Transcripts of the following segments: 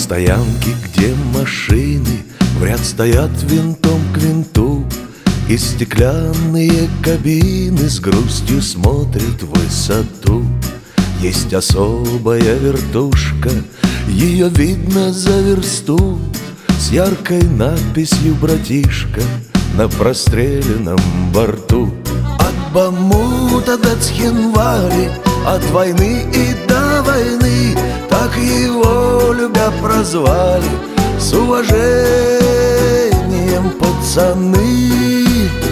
стоянке, где машины в ряд стоят винтом к винту, и стеклянные кабины с грустью смотрят в высоту. Есть особая вертушка, ее видно за версту, с яркой надписью «Братишка» на простреленном борту. От Бамута до Цхинвали, от войны и до войны, так его любя прозвали с уважением пацаны.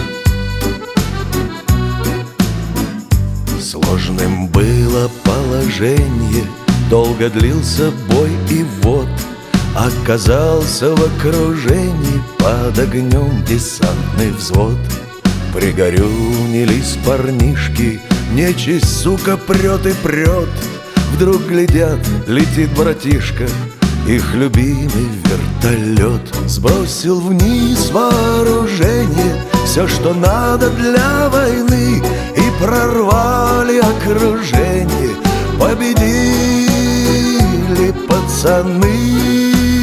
Сложным было положение, долго длился бой, и вот оказался в окружении под огнем десантный взвод. Пригорюнились парнишки, нечисть, сука, прет и прет. Вдруг глядят, летит братишка, их любимый вертолет. Сбросил вниз вооружение, все, что надо для войны, и прорвали окружение, победили пацаны.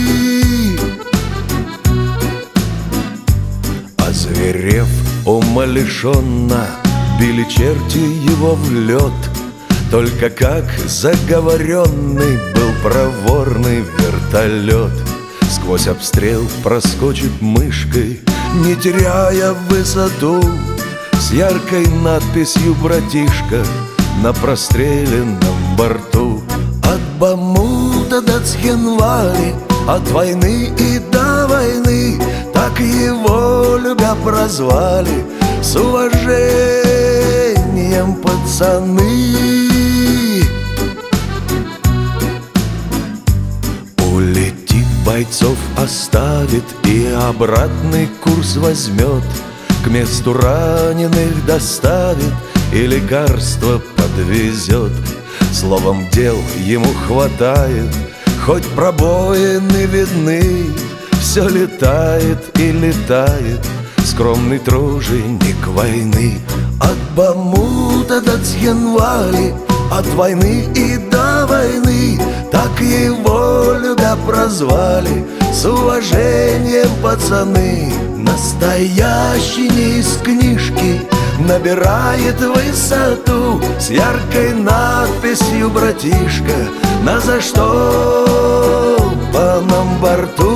Озверев умалишенно, били черти его в лед. Только как заговоренный был проворный вертолет, сквозь обстрел проскочит мышкой, не теряя высоту, с яркой надписью «Братишка» на простреленном борту. От Бамута до Цхинвали, от войны и до войны, так его любя прозвали с уважением пацаны. Улетит, бойцов оставит и обратный курс возьмет, к месту раненых доставит и лекарства подвезет. Словом, дел ему хватает, хоть пробоины видны, все летает и летает скромный труженик войны. От Бамута до Цхинвали, от войны и до войны, так его любя прозвали с уважением пацаны. Настоящий не из книжки, набирает высоту, с яркой надписью «Братишка» на заштопанном борту.